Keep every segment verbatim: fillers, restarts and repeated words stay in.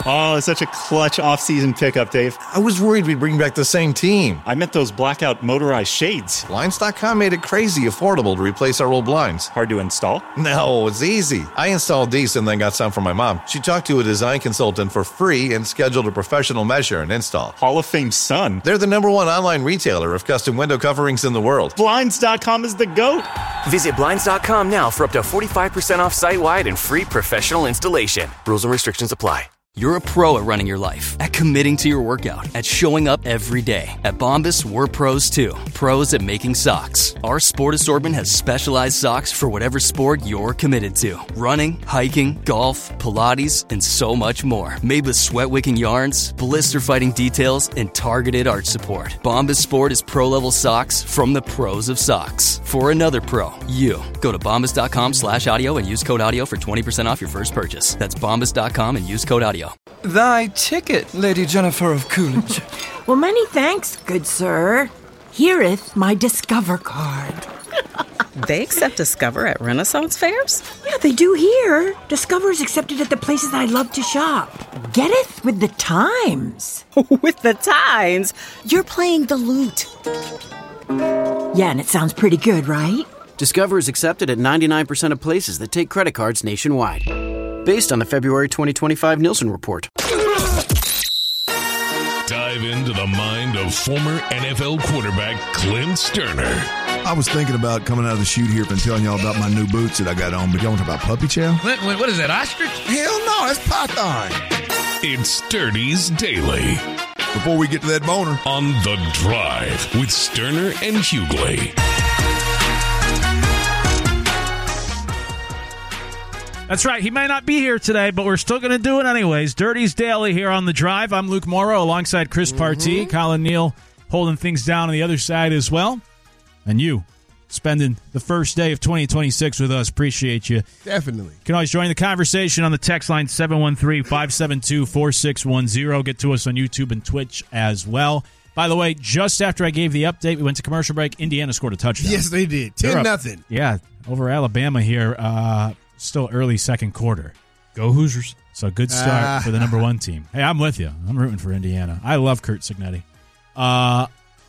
Oh, it's such a clutch off-season pickup, Dave. I was worried we'd bring back the same team. I meant those blackout motorized shades. Blinds dot com made it crazy affordable to replace our old blinds. Hard to install? No, it's easy. I installed these and then got some for my mom. She talked to a design consultant for free and scheduled a professional measure and install. Hall of Fame son. They're the number one online retailer of custom window coverings in the world. Blinds dot com is the GOAT. Visit Blinds dot com now for up to forty-five percent off site-wide and free professional installation. Rules and restrictions apply. You're a pro at running your life, at committing to your workout, at showing up every day. At Bombas, we're pros too. Pros at making socks. Our sport assortment has specialized socks for whatever sport you're committed to. Running, hiking, golf, Pilates, and so much more. Made with sweat-wicking yarns, blister-fighting details, and targeted arch support. Bombas Sport is pro-level socks from the pros of socks. For another pro, you. Go to bombas dot com slash audio and use code audio for twenty percent off your first purchase. That's bombas dot com and use code audio. Thy ticket, Lady Jennifer of Coolidge. Well, many thanks, good sir. Hereeth my Discover card. They accept Discover at Renaissance fairs? Yeah, they do here. Discover is accepted at the places I love to shop. Getteth with the times. With the times? You're playing the lute. Yeah, and it sounds pretty good, right? Discover is accepted at ninety-nine percent of places that take credit cards nationwide. Based on the February twenty twenty-five Nielsen report. Dive into the mind of former N F L quarterback Clint Sterner. I was thinking about coming out of the chute here and telling y'all about my new boots that I got on, but y'all want to talk about puppy chow? Clint, what is that, ostrich? Hell no, that's python. It's Sturdy's Daily. Before we get to that boner. On The Drive with Sterner and Hughley. That's right. He may not be here today, but we're still going to do it anyways. Dirty's Daily here on The Drive. I'm Luke Morrow alongside Chris mm-hmm. Partee. Colin Neal holding things down on the other side as well. And you spending the first day of twenty twenty-six with us. Appreciate you. Definitely. You can always join the conversation on the text line seven one three, five seven two, four six one zero. Get to us on YouTube and Twitch as well. By the way, just after I gave the update, we went to commercial break. Indiana scored a touchdown. Yes, they did. ten nothing. Yeah, over Alabama here. Uh, still early second quarter. Go Hoosiers. So good start uh, for the number one team. Hey, I'm with you. I'm rooting for Indiana. I love Curt Cignetti. Uh,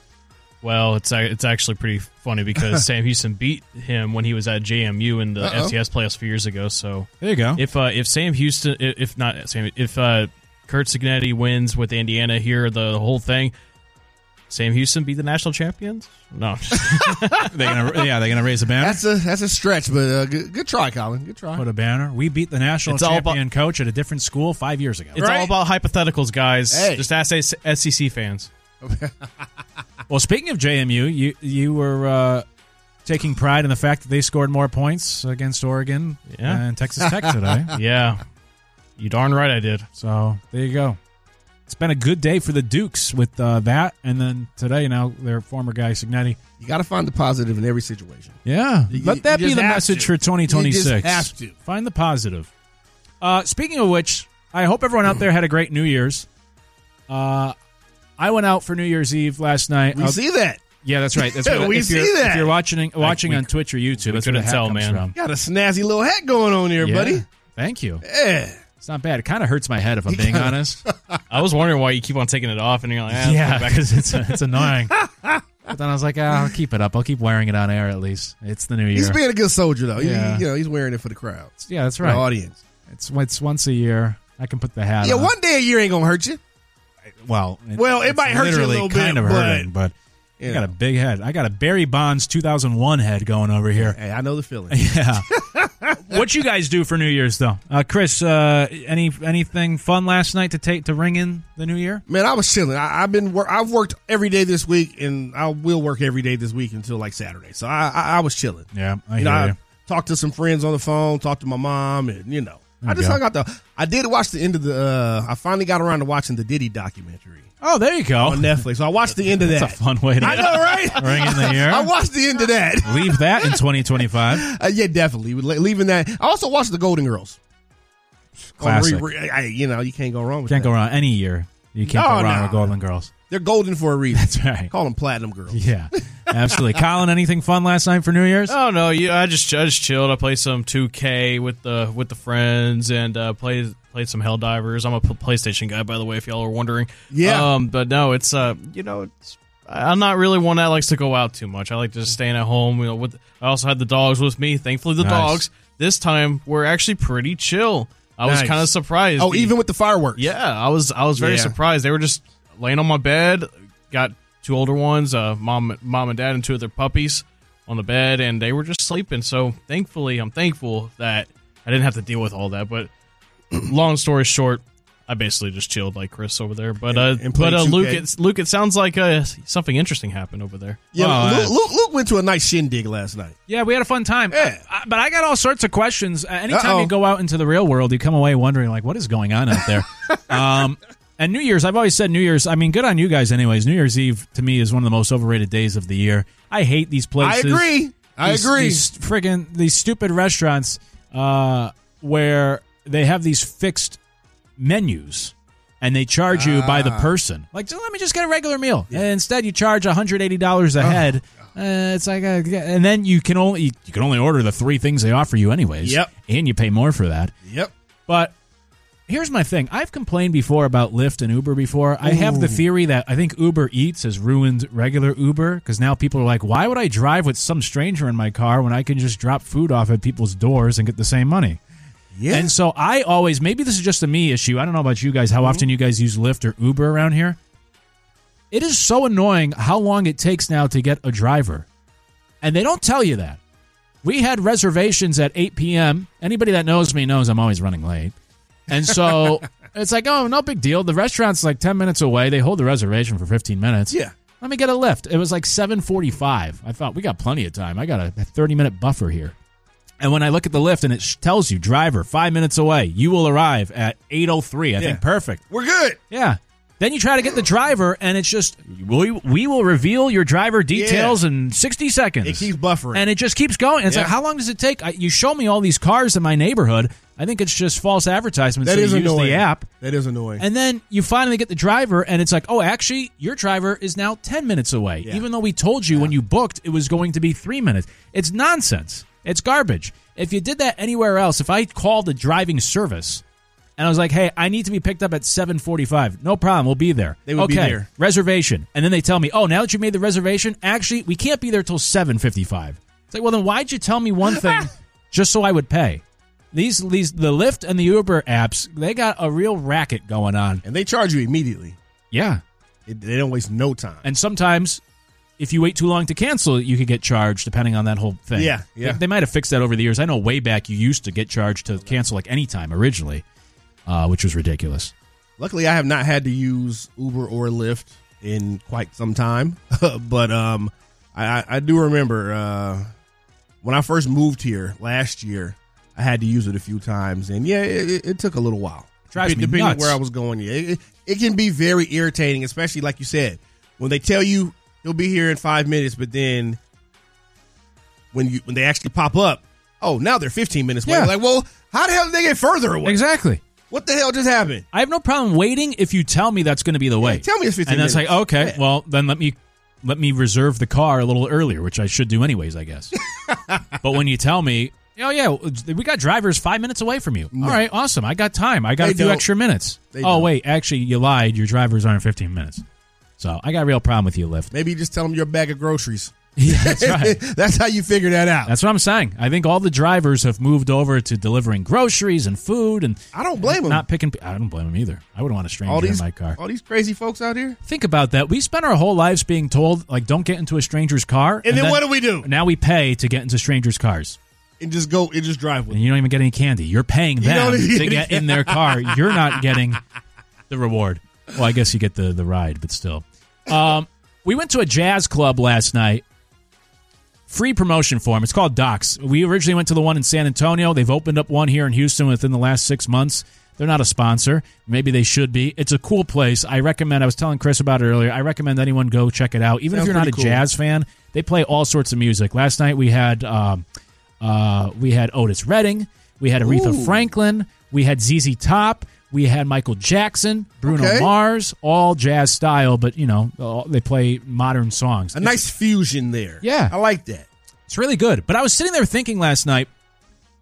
well, it's it's actually pretty funny because Sam Houston beat him when he was at J M U in the Uh-oh. F C S playoffs a few years ago. So there you go. If uh, if Sam Houston, if not Sam, if uh, Curt Cignetti wins with Indiana here, the, the whole thing. Sam Houston be the national champions? No, they gonna yeah they're gonna raise a banner. That's a that's a stretch, but uh, good, good try, Colin. Good try. Put a banner. We beat the national it's champion about, coach at a different school five years ago. It's right? all about hypotheticals, guys. Hey. Just ask S E C fans. Well, speaking of J M U, you you were uh, taking pride in the fact that they scored more points against Oregon yeah. and Texas Tech today. Yeah, you darn right I did. So there you go. It's been a good day for the Dukes with uh, that, and then today now their former guy Cignetti. You got to find the positive in every situation. Yeah, you, let that be the message to. for twenty twenty-six. You just have to find the positive. Uh, speaking of which, I hope everyone out there had a great New Year's. Uh, I went out for New Year's Eve last night. We I'll, see that. Yeah, that's right. That's what, we if see you're, that. If you're watching watching we, on Twitch or YouTube, that's what where the hat tell, comes man. from. Got a snazzy little hat going on here, yeah. buddy. Thank you. Yeah. It's not bad. It kind of hurts my head if I'm being honest. I was wondering why you keep on taking it off, and you're like, ah, yeah, because it's it's annoying. But then I was like, ah, I'll keep it up. I'll keep wearing it on air at least. It's the new year. He's being a good soldier, though. Yeah. He, you know, he's wearing it for the crowd. Yeah, that's right. The audience. It's it's once a year. I can put the hat yeah, on. Yeah, one day a year ain't gonna hurt you. Well, it, well, it might hurt you a little bit. Kind of but, hurting, but I got a big head. I got a Barry Bonds two thousand one head going over here. Hey, I know the feeling. Yeah. What you guys do for New Year's though, uh, Chris? Uh, any anything fun last night to take to ring in the new year? Man, I was chilling. I, I've been wor- I've worked every day this week, and I will work every day this week until like Saturday. So I I, I was chilling. Yeah, I you hear know, you. I talked to some friends on the phone, talked to my mom, and you know, there I just go. hung out. The I did watch the end of the. Uh, I finally got around to watching the Diddy documentary. Oh, there you go. On Netflix. So I watched the end of that. That's a fun way to I know, right? ring in the year. I watched the end of that. Leave that in twenty twenty-five. Uh, yeah, definitely. Leaving that. I also watched the Golden Girls. Classic. Re- re- I, you know, you can't go wrong with can't that. go wrong any year. You can't no, go wrong no. with Golden Girls. They're golden for a reason. That's right. Call them platinum girls. Yeah, absolutely. Colin, anything fun last night for New Year's? Oh no, you, I just I just chilled. I played some two K with the with the friends and uh, played played some Helldivers. I'm a P- PlayStation guy, by the way, if y'all are wondering. Yeah. Um, but no, it's uh, you know, it's, I'm not really one that likes to go out too much. I like just staying at home. You know, with I also had the dogs with me. Thankfully, the Nice. dogs this time were actually pretty chill. I was Nice. kind of surprised. Oh, even with the fireworks. Yeah, I was I was very Yeah. surprised. They were just laying on my bed. Got two older ones, uh, mom, mom and dad, and two of their puppies on the bed, and they were just sleeping. So thankfully, I'm thankful that I didn't have to deal with all that. But long story short, I basically just chilled like Chris over there. But uh, And- and played but uh, two K. Luke, it's, Luke, it sounds like uh, something interesting happened over there. Yeah, Oh, Luke, Luke, Luke went to a nice shindig last night. Yeah, we had a fun time. Yeah. I- I- but I got all sorts of questions. Uh, anytime Uh-oh. you go out into the real world, you come away wondering, like, what is going on out there? um, and New Year's, I've always said New Year's, I mean, good on you guys anyways. New Year's Eve, to me, is one of the most overrated days of the year. I hate these places. I agree. I These- agree. These friggin' these stupid restaurants uh, where they have these fixed menus. And they charge you by the Ah. person. Like, just let me just get a regular meal. And instead, you charge one hundred eighty dollars a head. Uh, it's like, a, and then you can only you can only order the three things they offer you, anyways. Yep. And you pay more for that. Yep. But here's my thing: I've complained before about Lyft and Uber before. I have the Ooh. theory that I think Uber Eats has ruined regular Uber because now people are like, why would I drive with some stranger in my car when I can just drop food off at people's doors and get the same money? Yeah. And so I always, maybe this is just a me issue. I don't know about you guys, how Mm-hmm. often you guys use Lyft or Uber around here. It is so annoying how long it takes now to get a driver. And they don't tell you that. We had reservations at eight p.m. Anybody that knows me knows I'm always running late. And so it's like, oh, no big deal. The restaurant's like ten minutes away. They hold the reservation for fifteen minutes. Yeah. Let me get a Lyft. It was like seven forty-five. I thought, we got plenty of time. I got a thirty-minute buffer here. And when I look at the Lyft and it sh- tells you, driver, five minutes away, you will arrive at eight oh three. I Yeah. think perfect. We're good. Yeah. Then you try to get the driver, and it's just, we, we will reveal your driver details Yeah. in sixty seconds. It keeps buffering. And it just keeps going. It's Yeah. like, how long does it take? I, you show me all these cars in my neighborhood. I think it's just false advertisement. That so is you use annoying. the app. That is annoying. And then you finally get the driver, and it's like, oh, actually, your driver is now ten minutes away, Yeah. even though we told you when you booked it was going to be three minutes. It's nonsense. It's garbage. If you did that anywhere else, if I called the driving service and I was like, hey, I need to be picked up at seven forty-five, no problem, we'll be there. They would be okay, there. reservation. And then they tell me, oh, now that you made the reservation, actually, we can't be there till seven fifty-five. It's like, well, then why'd you tell me one thing just so I would pay? These, these, the Lyft and the Uber apps, they got a real racket going on. And they charge you immediately. Yeah. It, they don't waste no time. And sometimes, if you wait too long to cancel, you could get charged, depending on that whole thing. Yeah, yeah. They, they might have fixed that over the years. I know way back you used to get charged to cancel like any time originally, uh, which was ridiculous. Luckily, I have not had to use Uber or Lyft in quite some time. but um, I, I- I do remember uh, when I first moved here last year, I had to use it a few times. And yeah, it, it, it took a little while. Drives Dep- me Depending nuts. on where I was going. Yeah, it, it can be very irritating, especially like you said, when they tell you he'll be here in five minutes, but then when you when they actually pop up, oh, now they're fifteen minutes away. Yeah. Like, well, how the hell did they get further away? Exactly. What the hell just happened? I have no problem waiting if you tell me that's going to be the way. Yeah, tell me it's fifteen And that's minutes. like, okay, Yeah. well, then let me let me reserve the car a little earlier, which I should do anyways, I guess. But when you tell me, oh, yeah, we got drivers five minutes away from you. No. All right, awesome. I got time. I got They a few don't. extra minutes. They oh, don't. wait, actually, you lied. Your drivers aren't fifteen minutes. So I got a real problem with you, Lyft. Maybe you just tell them you're a bag of groceries. Yeah, that's right. That's how you figure that out. That's what I'm saying. I think all the drivers have moved over to delivering groceries and food, and I don't blame them. not picking. I don't blame them either. I wouldn't want a stranger all these in my car. all these crazy folks out here. Think about that. We spent our whole lives being told, like, don't get into a stranger's car. And then what do we do? Now we pay to get into strangers' cars. And just go and just drive with And them. you don't even get any candy. You're paying You them don't even to get get in their car. You're not getting the reward. Well, I guess you get the, the ride, but still. Um, we went to a jazz club last night. Free promotion for them. It's called Docs. We originally went to the one in San Antonio. They've opened up one here in Houston within the last six months. They're not a sponsor. Maybe they should be. It's a cool place. I recommend, I was telling Chris about it earlier, I recommend anyone go check it out. Even Sounds if you're not a pretty cool. jazz fan, they play all sorts of music. Last night we had um, uh, we had Otis Redding. We had Aretha Ooh. Franklin. We had Z Z Top. We had Michael Jackson, Bruno Okay. Mars, all jazz style, but, you know, all, they play modern songs. A nice fusion there. Yeah. I like that. It's really good. But I was sitting there thinking last night,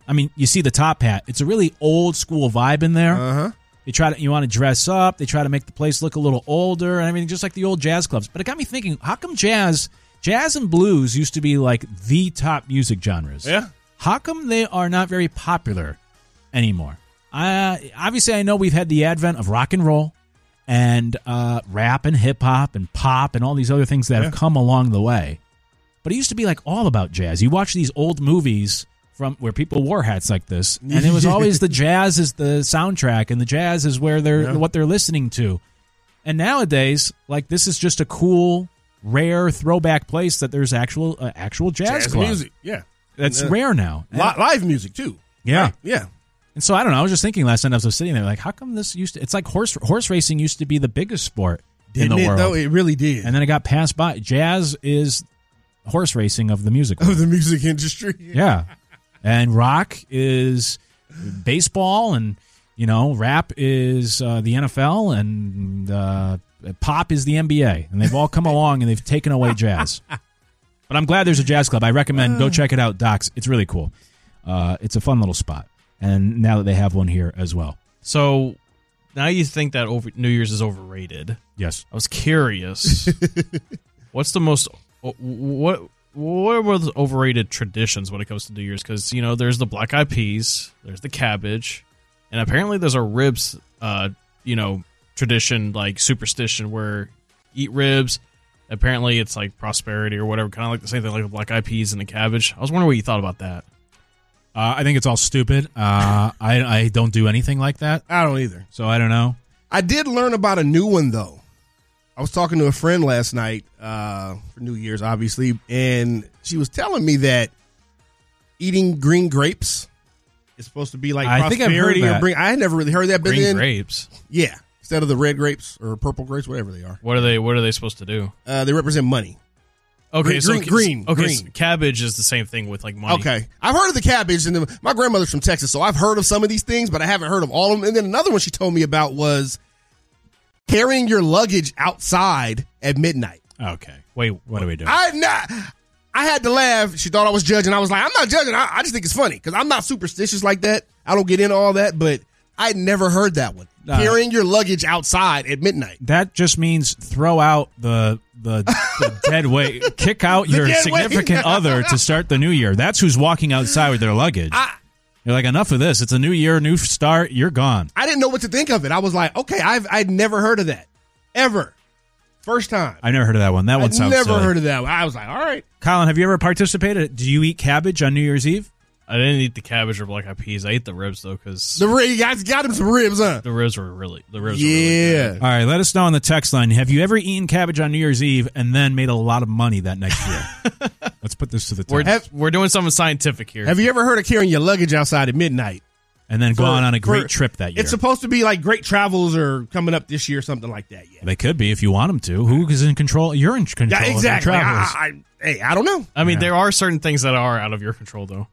I mean, you see the top hat. It's a really old school vibe in there. Uh-huh. They try to, you want to dress up. They try to make the place look a little older and everything, just like the old jazz clubs. But it got me thinking, how come jazz, jazz and blues used to be like the top music genres? Yeah. How come they are not very popular anymore? Uh, obviously, I know we've had the advent of rock and roll and uh, rap and hip hop and pop and all these other things that Yeah. have come along the way. But it used to be like all about jazz. You watch these old movies from where people wore hats like this, and it was always the jazz is the soundtrack, and the jazz is where they're Yeah. what they're listening to. And nowadays, like this is just a cool, rare throwback place that there's actual uh, actual jazz, Jazz club. music, yeah. That's And, uh, rare now. Li- live music too. Yeah, Right, yeah. And so I don't know. I was just thinking last night as I was sitting there, like, how come this used to? It's like horse horse racing used to be the biggest sport in Didn't the it, world. though? It really did. And then it got passed by. Jazz is horse racing of the music Of world. the music industry. Yeah. And rock is baseball, and, you know, rap is uh, the N F L, and uh, pop is the N B A. And they've all come along and they've taken away jazz. But I'm glad there's a jazz club. I recommend go check it out, Docs. It's really cool. Uh, it's a fun little spot. And now that they have one here as well. So now you think that over, New Year's is overrated. Yes. I was curious. What's the most what what were the overrated traditions when it comes to New Year's? Because you know, there's the black eyed peas, there's the cabbage, and apparently there's a ribs, uh, you know, tradition like superstition where eat ribs. Apparently, it's like prosperity or whatever, kind of like the same thing like the black eyed peas and the cabbage. I was wondering what you thought about that. Uh, I think it's all stupid. Uh, I, I don't do anything like that. I don't either. So I don't know. I did learn about a new one, though. I was talking to a friend last night uh, for New Year's, obviously, and she was telling me that eating green grapes is supposed to be like I think I've heard prosperity. that. Or bring, I had never really heard that. But Green then, grapes. Yeah. Instead of the red grapes or purple grapes, whatever they are. What are they? What are they supposed to do? Uh, they represent money. Okay, green, so green, green. Okay, green. so cabbage is the same thing with like money. Okay, I've heard of the cabbage, and the, my grandmother's from Texas, so I've heard of some of these things, but I haven't heard of all of them. And then another one she told me about was carrying your luggage outside at midnight. Okay. Wait, what are we doing? I not. I had to laugh. She thought I was judging. I was like, I'm not judging. I, I just think it's funny because I'm not superstitious like that. I don't get into all that, but I'd never heard that one. Uh, carrying your luggage outside at midnight. That just means throw out the the, the dead weight. Kick out The your dead significant weight. other to start the new year. That's who's walking outside with their luggage. I, You're like, enough of this. It's a new year, new start. You're gone. I didn't know what to think of it. I was like, okay, I've I'd never heard of that. Ever. First time. I've never heard of that one. That one I'd sounds never silly. heard of that one. I was like, all right. Colin, have you ever participated? Do you eat cabbage on New Year's Eve? I didn't eat the cabbage or black eyed peas. I ate the ribs though because The rib, you guys got him some ribs, huh? the ribs were really the ribs. Were really Yeah. good. All right, let us know on the text line. Have you ever eaten cabbage on New Year's Eve and then made a lot of money that next year? Let's put this to the We're test. we're doing something scientific here. Have you ever heard of carrying your luggage outside at midnight? And then For- gone on a great for- trip that year. It's supposed to be like great travels or coming up this year, something like that. Yeah. They could be if you want them to. Who is in control? You're in control Yeah, exactly. of your travels. I, I, hey, I don't know. I mean, Yeah. there are certain things that are out of your control though.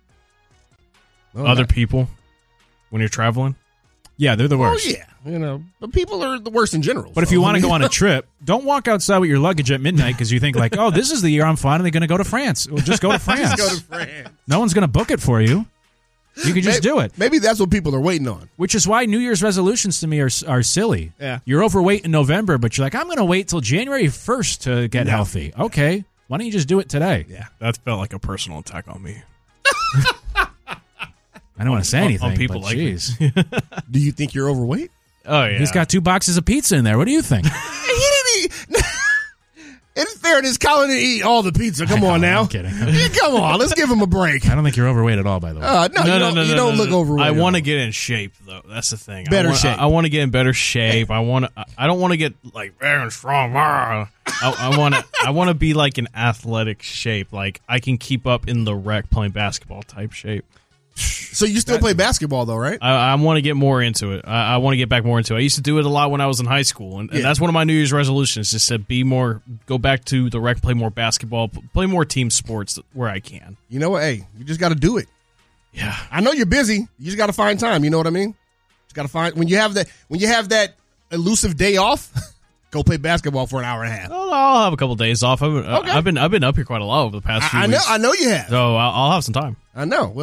Oh, Other that- people, when you're traveling. Yeah, they're the Oh, worst. yeah. You know, but people are the worst in general. But if so, you I want to mean- go on a trip, don't walk outside with your luggage at midnight because you think like, oh, this is the year I'm finally going to go to France. Well, just go to France. Just go to France. No one's going to book it for you. You can just maybe, do it. Maybe that's what people are waiting on. Which is why New Year's resolutions to me are are silly. Yeah. You're overweight in November, but you're like, I'm going to wait till January first to get No. healthy. Okay. Why don't you just do it today? Yeah. That felt like a personal attack on me. I don't want to say On- anything. on people but like me. geez. Do you think you're overweight? Oh yeah, He's got two boxes of pizza in there. What do you think? he didn't eat. In fairness, Colin didn't eat all the pizza. Come I know, on now. I'm kidding. Yeah, come on. Let's give him a break. I don't think you're overweight at all, by the way. Uh, no, you don't, you don't look overweight. I at want to all. get in shape though. That's the thing. Better I want, shape. I, I want to get in better shape. I want to. I don't want to get like very strong. I, I want to. I want to be like in athletic shape. Like I can keep up in the rec playing basketball type shape. So you still play basketball though, right? I, I want to get more into it. I, I want to get back more into it. I used to do it a lot when I was in high school, and, and Yeah. that's one of my New Year's resolutions: just to be more, go back to the rec, play more basketball, p- play more team sports where I can. You know what? Hey, you just got to do it. Yeah, I know you're busy. You just got to find time. You know what I mean? Just got to find when you have that when you have that elusive day off. Go play basketball for an hour and a half. I'll, I'll have a couple days off. I've, Okay. I've been I've been up here quite a lot over the past few I, I know. weeks, I know you have. so I'll, I'll have some time. I know. Well,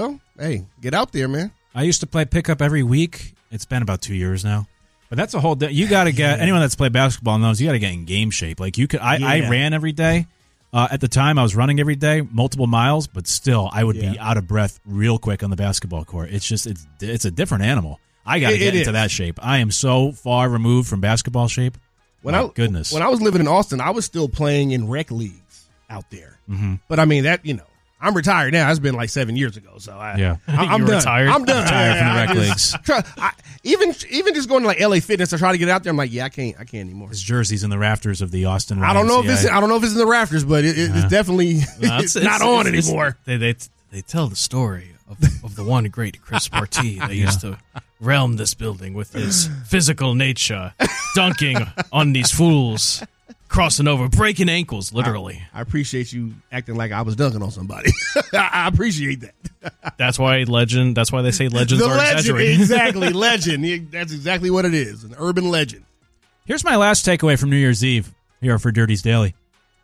hey, get out there, man. I used to play pickup every week. It's been about two years now. But that's a whole di- you got to get yeah. anyone that's played basketball knows you got to get in game shape. Like you could I, yeah. I ran every day. Uh, at the time I was running every day, multiple miles, but still I would yeah. be out of breath real quick on the basketball court. It's just it's it's a different animal. I got to get into is. that shape. I am so far removed from basketball shape. When My I goodness. When I was living in Austin, I was still playing in rec leagues out there. Mm-hmm. But I mean that, you know, I'm retired now. That's been like seven years ago. So I, yeah, I, I'm done. Retired? I'm done. Retired from the I, rec I leagues. Try, I, even even just going to like L A Fitness to try to get out there, I'm like, yeah, I can't, I can't anymore. His jersey's in the rafters of the Austin Y M C A. I don't know if it's, I don't know if it's in the rafters, but it, it, uh, it's definitely no, it's, it's not it's, on it's, anymore. They, they they tell the story of of the one great Chris Partee that yeah. used to realm this building with his physical nature, dunking on these fools. Crossing over, breaking ankles, literally. I, I appreciate you acting like I was dunking on somebody. I, I appreciate that. That's why legend. That's why they say legends the are legend, exaggerated. Exactly, legend. That's exactly what it is, an urban legend. Here's my last takeaway from New Year's Eve here for Dirty's Daily.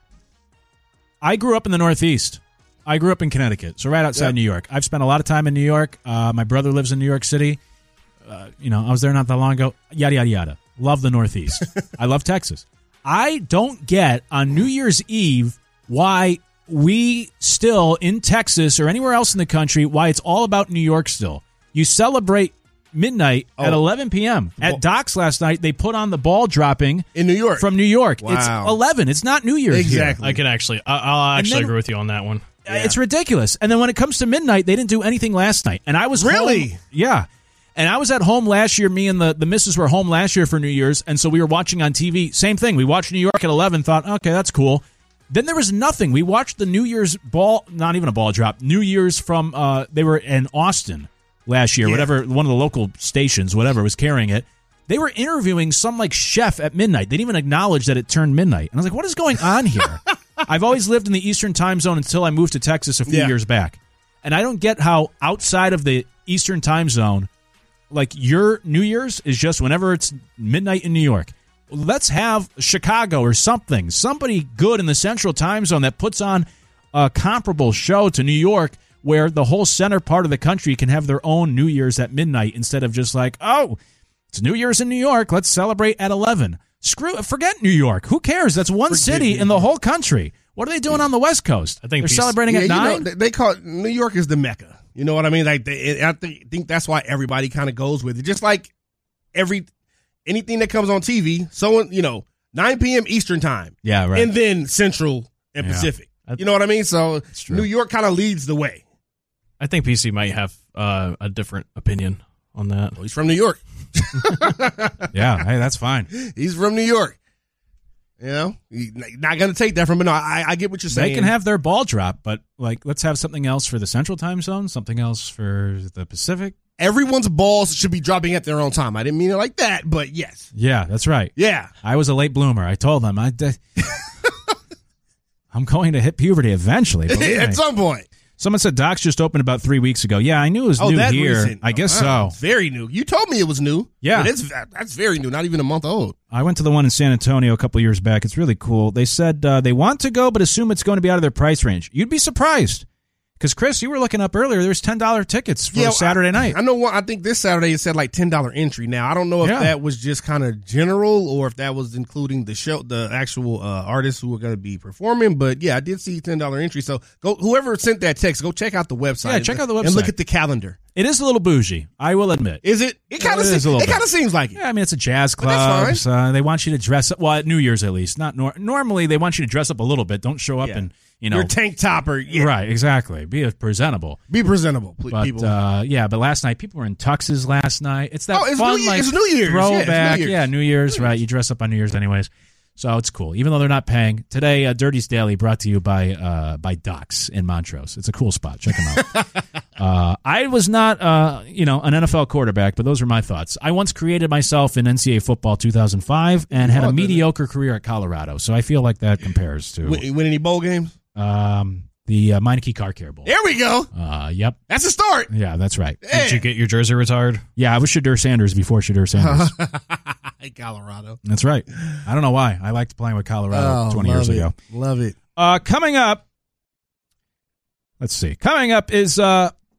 I grew up in the Northeast. I grew up in Connecticut, so right outside yep. New York. I've spent a lot of time in New York. Uh, my brother lives in New York City. Uh, you know, I was there not that long ago. Yada, yada, yada. Love the Northeast. I love Texas. I don't get on New Year's Eve why we still in Texas or anywhere else in the country, why it's all about New York still. You celebrate midnight oh. at eleven p.m. At Doc's last night, they put on the ball dropping in New York from New York. Wow. It's eleven. It's not New Year's exactly. here. I can actually, I, I'll actually then, agree with you on that one. Yeah. It's ridiculous. And then when it comes to midnight, they didn't do anything last night. And I was really, home, yeah. And I was at home last year. Me and the, the missus were home last year for New Year's, and so we were watching on T V. Same thing. We watched New York at eleven, thought, okay, that's cool. Then there was nothing. We watched the New Year's ball, not even a ball drop, New Year's from, uh, they were in Austin last year, yeah. whatever, one of the local stations, whatever, was carrying it. They were interviewing some, like, chef at midnight. They didn't even acknowledge that it turned midnight. And I was like, what is going on here? I've always lived in the Eastern time zone until I moved to Texas a few yeah. years back. And I don't get how outside of the Eastern time zone, like your New Year's is just whenever it's midnight in New York. Let's have Chicago or something. Somebody good in the Central time zone that puts on a comparable show to New York where the whole center part of the country can have their own New Year's at midnight instead of just like, oh, it's New Year's in New York. Let's celebrate at eleven. Screw Forget New York. Who cares? That's one Forget city New in the whole country. What are they doing on the West Coast? I think they're peace. celebrating yeah, at nine. Know, they call it, New York is the Mecca. You know what I mean? Like, they, I think, think that's why everybody kind of goes with it. Just like every anything that comes on T V, so you know, nine p.m. Eastern time. Yeah, right. And then Central and yeah. Pacific. You know what I mean? So New York kind of leads the way. I think P C might have uh, a different opinion on that. Well, he's from New York. Yeah, hey, that's fine. He's from New York. You know, he's not going to take that from him. No, I, I get what you're saying. They can have their ball drop, but like, let's have something else for the Central time zone, something else for the Pacific. Everyone's balls should be dropping at their own time. I didn't mean it like that, but yes. Yeah, that's right. Yeah. I was a late bloomer. I told them I did. I'm going to hit puberty eventually. At some point. Someone said Doc's just opened about three weeks ago. Yeah, I knew it was oh, new that here. Recent. I guess wow. so. Very new. You told me it was new. Yeah. But it's, that's very new. Not even a month old. I went to the one in San Antonio a couple years back. It's really cool. They said uh, they want to go, but assume it's going to be out of their price range. You'd be surprised. Because, Chris, you were looking up earlier. There's ten dollars tickets for yeah, Saturday night. I, I know what. I think this Saturday it said like ten dollars entry. Now, I don't know if yeah. that was just kind of general or if that was including the show, the actual uh, artists who are going to be performing. But, yeah, I did see ten dollars entry. So, go whoever sent that text, go check out the website. Yeah, check out the website. And look at the calendar. It is a little bougie, I will admit. Is it? It kind of se- it kind of seems like it. Yeah, I mean, it's a jazz club. So uh, they want you to dress up. Well, at New Year's at least. Not nor- Normally, they want you to dress up a little bit. Don't show up yeah. and, you know. Your tank top or, yeah. Right, exactly. Be presentable. Be presentable, please, but, people. Uh, yeah, but last night, people were in tuxes last night. It's that oh, it's fun, New, like, it's New Year's. throwback. Yeah, New Year's. Yeah, New Year's, New right. Year's. You dress up on New Year's anyways. So it's cool, even though they're not paying. Today, uh, Dirty's Daily brought to you by uh, by Doc's in Montrose. It's a cool spot. Check them out. uh, I was not, uh, you know, an N F L quarterback, but those are my thoughts. I once created myself in N C double A football two thousand five and had oh, a mediocre career at Colorado. So I feel like that compares to win, win any bowl games. Um, the uh, Meineke Car Care Bowl. There we go. Uh, yep, that's a start. Yeah, that's right. Hey. Did you get your jersey retired? Yeah, I was Shadur Sanders before Shadur Sanders. Colorado. That's right. I don't know why. I liked playing with Colorado oh, twenty years it. ago. Love it. Uh, coming up, let's see. Coming up is uh,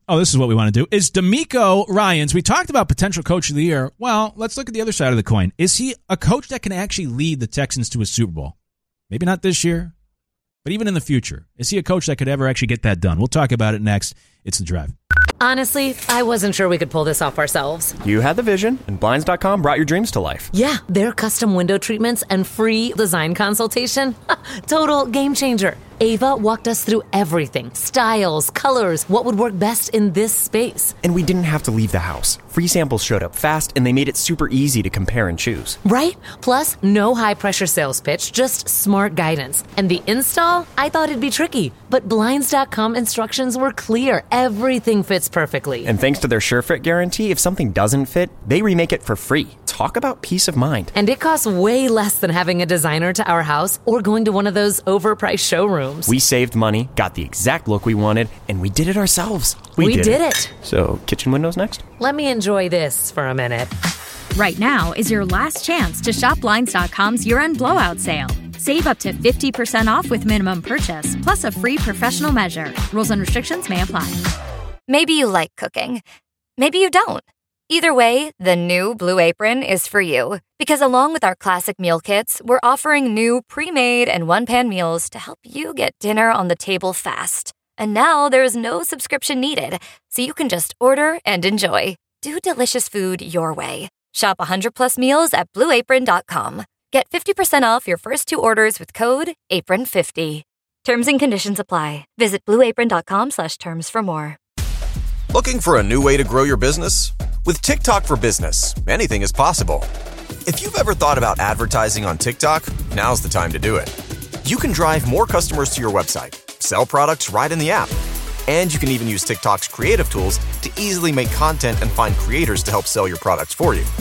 Oh, this is what we want to do. Is DeMeco Ryans, we talked about potential coach of the year. Well, let's look at the other side of the coin. Is he a coach that can actually lead the Texans to a Super Bowl? Maybe not this year, but even in the future. Is he a coach that could ever actually get that done? We'll talk about it next. It's The Drive. Honestly, I wasn't sure we could pull this off ourselves. You had the vision, and Blinds dot com brought your dreams to life. Yeah, their custom window treatments and free design consultation. Total game changer. Ava walked us through everything. Styles, colors, what would work best in this space. And we didn't have to leave the house. Free samples showed up fast, and they made it super easy to compare and choose. Right? Plus, no high-pressure sales pitch, just smart guidance. And the install? I thought it'd be tricky. But Blinds dot com instructions were clear. Everything fits perfectly. And thanks to their SureFit guarantee, if something doesn't fit, they remake it for free. Talk about peace of mind. And it costs way less than having a designer to our house or going to one of those overpriced showrooms. We saved money, got the exact look we wanted, and we did it ourselves. We, we did, did it. it. So, kitchen windows next? Let me enjoy this for a minute. Right now is your last chance to shop Blinds dot com's year-end blowout sale. Save up to fifty percent off with minimum purchase, plus a free professional measure. Rules and restrictions may apply. Maybe you like cooking. Maybe you don't. Either way, the new Blue Apron is for you. Because along with our classic meal kits, we're offering new pre-made and one-pan meals to help you get dinner on the table fast. And now there's no subscription needed, so you can just order and enjoy. Do delicious food your way. Shop one hundred plus meals at blue apron dot com. Get fifty percent off your first two orders with code apron fifty. Terms and conditions apply. Visit blue apron dot com slash terms for more. Looking for a new way to grow your business? With TikTok for Business, anything is possible. If you've ever thought about advertising on TikTok, now's the time to do it. You can drive more customers to your website, sell products right in the app, and you can even use TikTok's creative tools to easily make content and find creators to help sell your products for you.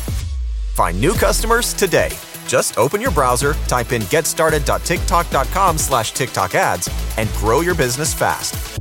Find new customers today. Just open your browser, type in getstarted dot tiktok dot com slash TikTok ads, and grow your business fast.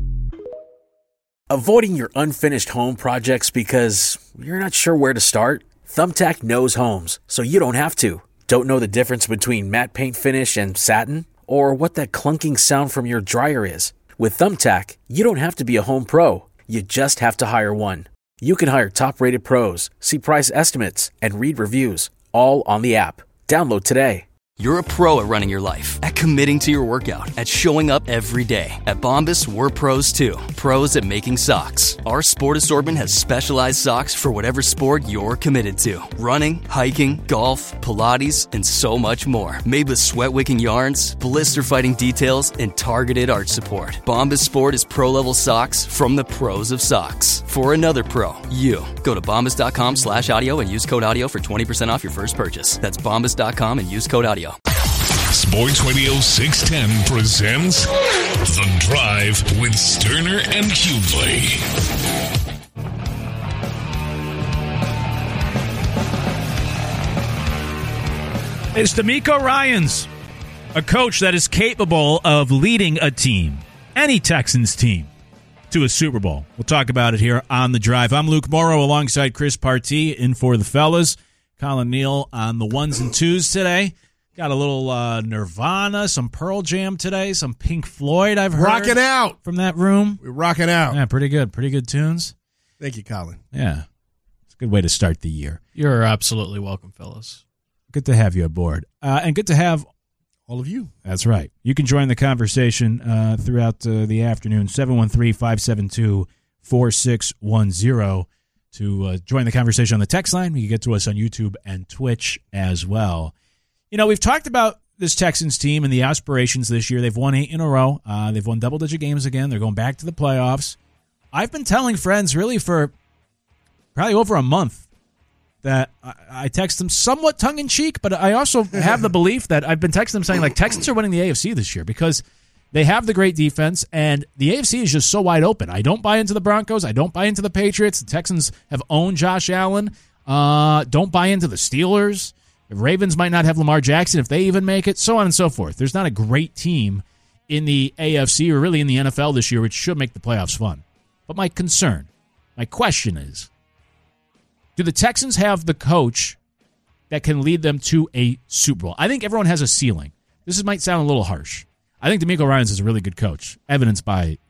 Avoiding your unfinished home projects because you're not sure where to start? Thumbtack knows homes, so you don't have to. Don't know the difference between matte paint finish and satin? Or what that clunking sound from your dryer is? With Thumbtack, you don't have to be a home pro. You just have to hire one. You can hire top-rated pros, see price estimates, and read reviews, all on the app. Download today. You're a pro at running your life, at committing to your workout, at showing up every day. At Bombas, we're pros too. Pros at making socks. Our sport assortment has specialized socks for whatever sport you're committed to. Running, hiking, golf, Pilates, and so much more. Made with sweat-wicking yarns, blister-fighting details, and targeted arch support. Bombas Sport is pro-level socks from the pros of socks. For another pro, you. Go to bombas dot com slash audio and use code audio for twenty percent off your first purchase. That's bombas dot com and use code audio. Sports Radio six ten presents The Drive with Sterner and Hughley. It's DeMeco Ryans, a coach that is capable of leading a team, any Texans team, to a Super Bowl. We'll talk about it here on The Drive. I'm Luke Morrow alongside Chris Partee in for the fellas. Colin Neal on the ones and twos today. Got a little uh, Nirvana, some Pearl Jam today, some Pink Floyd I've heard. Rocking out. From that room. We're rocking out. Yeah, pretty good. Pretty good tunes. Thank you, Colin. Yeah. It's a good way to start the year. You're absolutely welcome, fellas. Good to have you aboard. Uh, and good to have all of you. That's right. You can join the conversation uh, throughout uh, the afternoon, seven one three, five seven two, four six one zero to uh, join the conversation on the text line. You can get to us on YouTube and Twitch as well. You know, we've talked about this Texans team and the aspirations this year. They've won eight in a row. Uh, they've won double-digit games again. They're going back to the playoffs. I've been telling friends really for probably over a month that I, I text them somewhat tongue-in-cheek, but I also have the belief that I've been texting them saying, like, Texans are winning the A F C this year because they have the great defense, and the A F C is just so wide open. I don't buy into the Broncos. I don't buy into the Patriots. The Texans have owned Josh Allen. Uh, don't buy into the Steelers. The Ravens might not have Lamar Jackson if they even make it, so on and so forth. There's not a great team in the A F C or really in the N F L this year, which should make the playoffs fun. But my concern, my question is, do the Texans have the coach that can lead them to a Super Bowl? I think everyone has a ceiling. This is, might sound a little harsh. I think DeMeco Ryans is a really good coach, evidenced by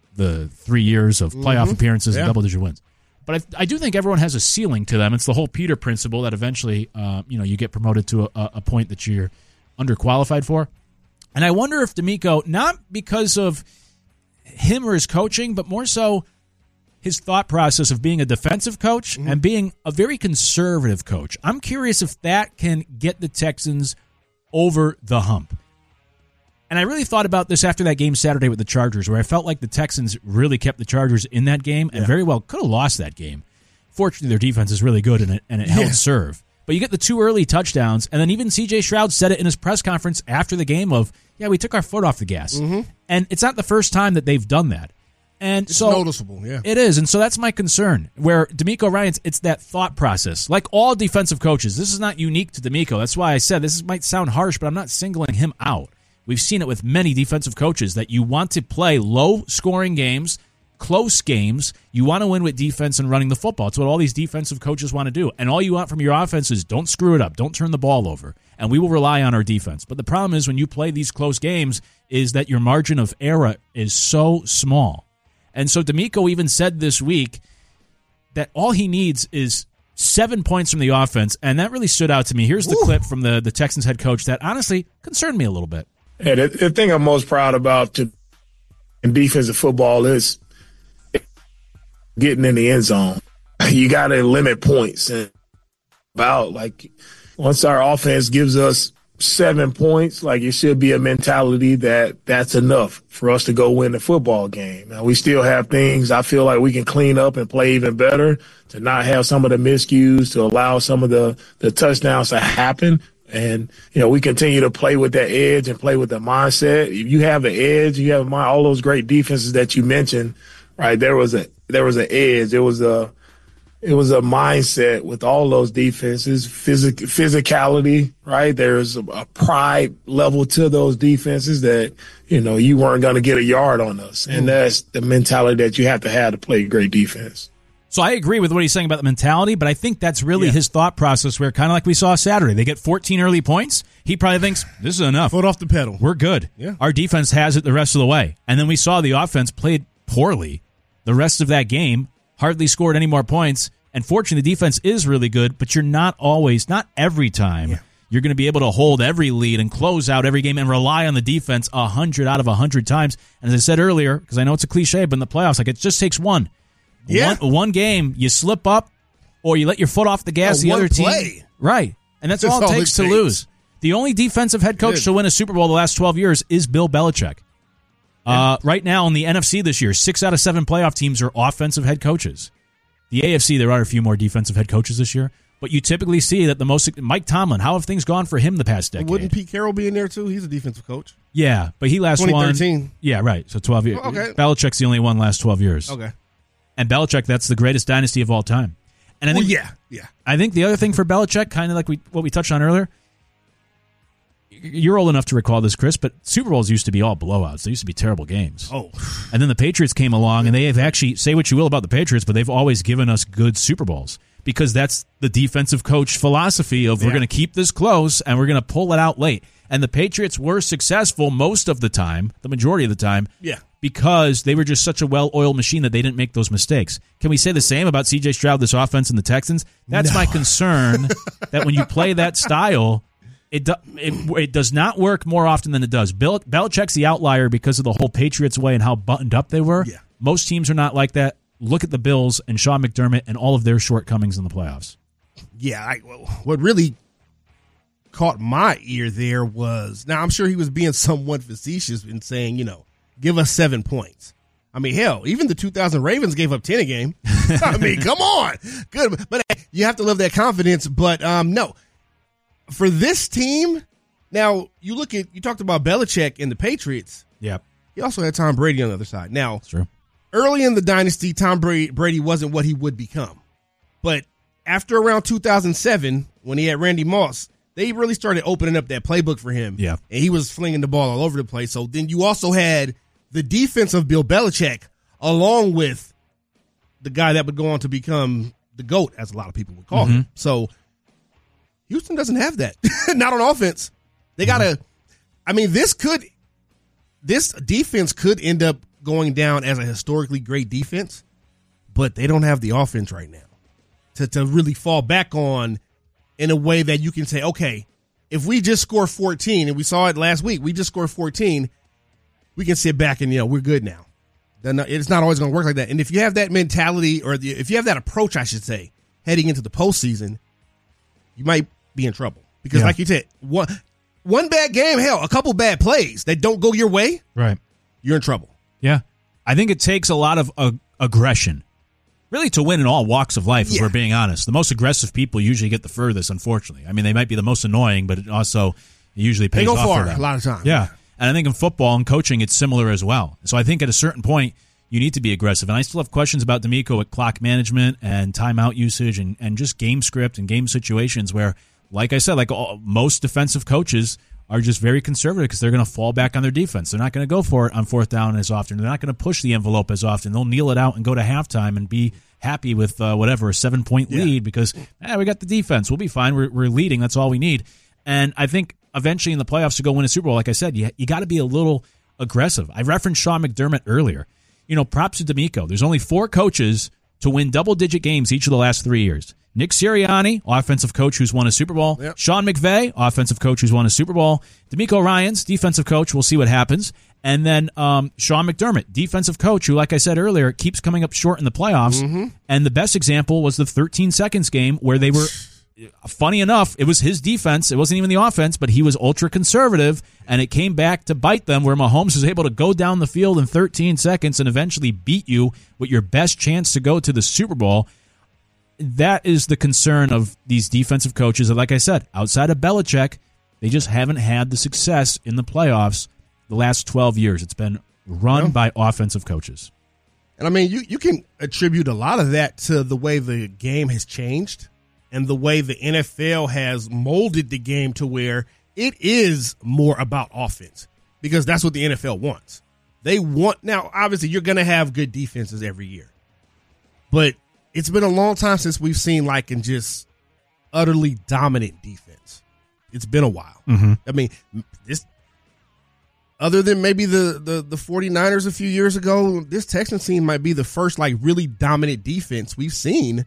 the three years of playoff Mhm. appearances Yeah. and double-digit wins. But I, I do think everyone has a ceiling to them. It's the whole Peter principle that eventually, uh, you know, you get promoted to a, a point that you're underqualified for. And I wonder if D'Amico, not because of him or his coaching, but more so his thought process of being a defensive coach Mm-hmm. and being a very conservative coach. I'm curious if that can get the Texans over the hump. And I really thought about this after that game Saturday with the Chargers, where I felt like the Texans really kept the Chargers in that game and Yeah. very well could have lost that game. Fortunately, their defense is really good and it, and it held Yeah. serve. But you get the two early touchdowns, and then even C J Stroud said it in his press conference after the game of, yeah, we took our foot off the gas. Mhm. And it's not the first time that they've done that. And It's so noticeable, yeah. it is. And so that's my concern, where D'Amico Ryans, it's that thought process. Like all defensive coaches, this is not unique to D'Amico. That's why I said this might sound harsh, but I'm not singling him out. We've seen it with many defensive coaches that you want to play low-scoring games, close games. You want to win with defense and running the football. It's what all these defensive coaches want to do. And all you want from your offense is don't screw it up. Don't turn the ball over. And we will rely on our defense. But the problem is when you play these close games is that your margin of error is so small. And so D'Amico even said this week that all he needs is seven points from the offense, and that really stood out to me. Here's the Ooh. clip from the, the Texans head coach that honestly concerned me a little bit. Yeah, the, the thing I'm most proud about to, in defensive football is getting in the end zone. You got to limit points. And about like once our offense gives us seven points, like it should be a mentality that that's enough for us to go win the football game. Now we still have things I feel like we can clean up and play even better, to not have some of the miscues, to allow some of the, the touchdowns to happen. And, you know, we continue to play with that edge and play with the mindset. If you have an edge, you have my, all those great defenses that you mentioned, right? There was a, there was an edge. It was a, it was a mindset with all those defenses, physic, physicality, right? There's a, a pride level to those defenses that, you know, you weren't going to get a yard on us. And that's the mentality that you have to have to play great defense. So I agree with what he's saying about the mentality, but I think that's really Yeah. his thought process where kind of like we saw Saturday, they get fourteen early points. He probably thinks, this is enough. Foot off the pedal. We're good. Yeah. Our defense has it the rest of the way. And then we saw the offense played poorly the rest of that game, hardly scored any more points. And fortunately, the defense is really good, but you're not always, not every time, Yeah. you're going to be able to hold every lead and close out every game and rely on the defense one hundred out of one hundred times. And as I said earlier, because I know it's a cliche, but in the playoffs, like it just takes one. Yeah. One, one game, you slip up or you let your foot off the gas, Oh, the one other team. play. Right. And that's, That's all it all it takes to takes. lose. The only defensive head coach Good. to win a Super Bowl the last twelve years is Bill Belichick. Uh, right now in the N F C this year, six out of seven playoff teams are offensive head coaches. The A F C, there are a few more defensive head coaches this year, but you typically see that the most Mike Tomlin. How have things gone for him the past decade? Wouldn't Pete Carroll be in there too? He's a defensive coach. Yeah, but he last twenty won. thirteen. Yeah, right. So twelve years. Oh, okay. Belichick's the only one last twelve years. Okay. And Belichick, that's the greatest dynasty of all time. And I think, Well, yeah, yeah. I think the other thing for Belichick, kind of like we what we touched on earlier, you're old enough to recall this, Chris, but Super Bowls used to be all blowouts. They used to be terrible games. Oh. And then the Patriots came along, and they have actually, say what you will about the Patriots, but they've always given us good Super Bowls because that's the defensive coach philosophy of we're Yeah. going to keep this close and we're going to pull it out late. And the Patriots were successful most of the time, the majority of the time, Yeah. because they were just such a well-oiled machine that they didn't make those mistakes. Can we say the same about C J Stroud, this offense, and the Texans? That's No. my concern, that when you play that style, it, do, it it does not work more often than it does. Bill, Belichick's the outlier because of the whole Patriots way and how buttoned up they were. Yeah. Most teams are not like that. Look at the Bills and Sean McDermott and all of their shortcomings in the playoffs. Yeah, I, well, what really caught my ear there was, now I'm sure he was being somewhat facetious in saying, you know, give us seven points. I mean, hell, even the two thousand Ravens gave up ten a game. I mean, come on. Good. But hey, you have to love that confidence. But um, no, for this team, now you look at, you talked about Belichick and the Patriots. Yep. He also had Tom Brady on the other side. Now, That's true. early in the dynasty, Tom Brady, Brady wasn't what he would become. But after around two thousand seven, when he had Randy Moss, they really started opening up that playbook for him. Yeah. And he was flinging the ball all over the place. So then you also had the defense of Bill Belichick along with the guy that would go on to become the GOAT, as a lot of people would call Mm-hmm. him. So Houston doesn't have that. Not on offense. They got to, I mean, this could, this defense could end up going down as a historically great defense, but they don't have the offense right now to, to really fall back on in a way that you can say, okay, if we just score fourteen, and we saw it last week, we just scored fourteen, we can sit back and, you know, we're good now. It's not always going to work like that. And if you have that mentality, or the, if you have that approach, I should say, heading into the postseason, you might be in trouble. Because yeah. like you said, one, one bad game, hell, a couple bad plays that don't go your way, right? You're in trouble. Yeah. I think it takes a lot of uh, aggression, really, to win in all walks of life, if Yeah. we're being honest. The most aggressive people usually get the furthest, unfortunately. I mean, they might be the most annoying, but it also usually pays They go off far for them. a lot of times. Yeah. And I think in football and coaching, it's similar as well. So I think at a certain point, you need to be aggressive. And I still have questions about D'Amico with clock management and timeout usage and, and just game script and game situations where, like I said, like all, most defensive coaches are just very conservative because they're going to fall back on their defense. They're not going to go for it on fourth down as often. They're not going to push the envelope as often. They'll kneel it out and go to halftime and be happy with uh, whatever, a seven-point Yeah. lead because eh, we got the defense. We'll be fine. We're, we're leading. That's all we need. And I think eventually in the playoffs to go win a Super Bowl, like I said, you, you got to be a little aggressive. I referenced Sean McDermott earlier. You know, props to D'Amico. There's only four coaches to win double-digit games each of the last three years. Nick Sirianni, offensive coach who's won a Super Bowl. Yep. Sean McVay, offensive coach who's won a Super Bowl. D'Amico Ryans, defensive coach. We'll see what happens. And then um, Sean McDermott, defensive coach, who, like I said earlier, keeps coming up short in the playoffs. Mm-hmm. And the best example was the thirteen seconds game where they were... Funny enough, it was his defense. It wasn't even the offense, but he was ultra conservative, and it came back to bite them where Mahomes was able to go down the field in thirteen seconds and eventually beat you with your best chance to go to the Super Bowl. That is the concern of these defensive coaches. And like I said, outside of Belichick, they just haven't had the success in the playoffs the last twelve years. It's been run Yeah. by offensive coaches. And I mean, you, you can attribute a lot of that to the way the game has changed and the way the N F L has molded the game to where it is more about offense because that's what the N F L wants. They want, now, obviously, you're going to have good defenses every year, but it's been a long time since we've seen like in just utterly dominant defense. It's been a while. Mm-hmm. I mean, this, other than maybe the, the, the 49ers a few years ago, this Texans team might be the first like really dominant defense we've seen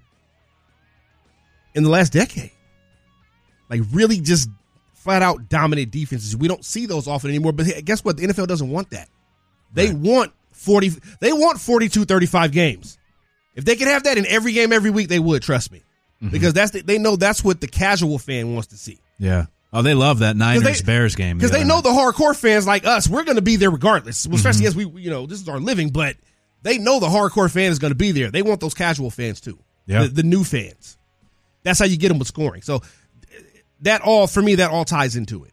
in the last decade. Like really just flat out dominant defenses. We don't see those often anymore, but guess what? The N F L doesn't want that. They Right. want forty they want forty-two thirty-five games. If they could have that in every game every week, they would, trust me. Mm-hmm. Because that's the, they know that's what the casual fan wants to see. Yeah. Oh, they love that Niners-Bears game. Because the they other know night. the hardcore fans like us, we're going to be there regardless. Well, especially Mm-hmm. as we, you know, this is our living, but they know the hardcore fan is going to be there. They want those casual fans too. Yeah. The, the new fans. That's how you get them with scoring. So that all, for me, that all ties into it.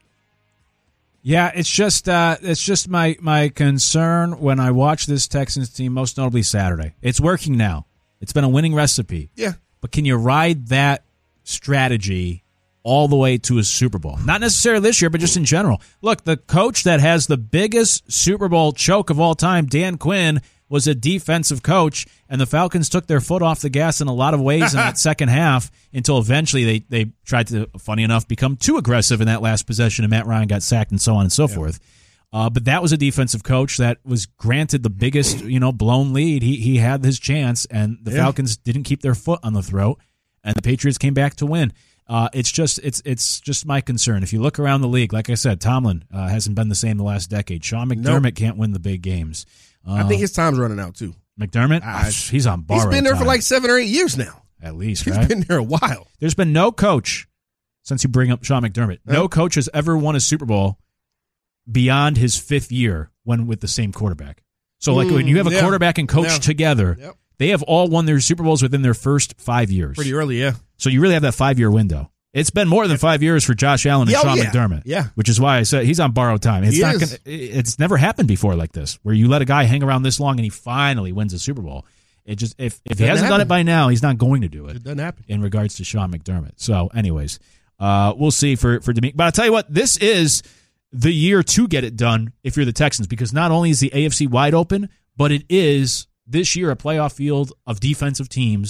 Yeah, it's just uh, it's just my my concern when I watch this Texans team, most notably Saturday. It's working now. It's been a winning recipe. Yeah. But can you ride that strategy all the way to a Super Bowl? Not necessarily this year, but just in general. Look, the coach that has the biggest Super Bowl choke of all time, Dan Quinn, was a defensive coach, and the Falcons took their foot off the gas in a lot of ways in that second half until eventually they, they tried to, funny enough, become too aggressive in that last possession, and Matt Ryan got sacked and so on and so yeah. forth. Uh, but that was a defensive coach that was granted the biggest, you know, blown lead. He he had his chance, and the yeah. Falcons didn't keep their foot on the throat, and the Patriots came back to win. Uh, it's just it's it's just my concern. If you look around the league, like I said, Tomlin uh, hasn't been the same the last decade. Sean McDermott nope. can't win the big games. Uh, I think his time's running out too. McDermott, uh, he's on borrowed He's been there time. for like seven or eight years now. At least, he's right? been there a while. There's been no coach since you bring up Sean McDermott. Huh? No coach has ever won a Super Bowl beyond his fifth year when with the same quarterback. So, like mm, when you have a yeah. quarterback and coach yeah. together, yep. they have all won their Super Bowls within their first five years. Pretty early, yeah. So you really have that five year window. It's been more than five years for Josh Allen and yeah, Sean yeah. McDermott. Yeah. Which is why I said he's on borrowed time. It's he not is. Gonna, it's never happened before like this, where you let a guy hang around this long and he finally wins a Super Bowl. It just if, if he hasn't happen. done it by now, he's not going to do it. It doesn't happen. In regards to Sean McDermott. So, anyways, uh, we'll see for, for D'Amico. But I'll tell you what, this is the year to get it done if you're the Texans, because not only is the A F C wide open, but it is this year a playoff field of defensive teams. Yeah.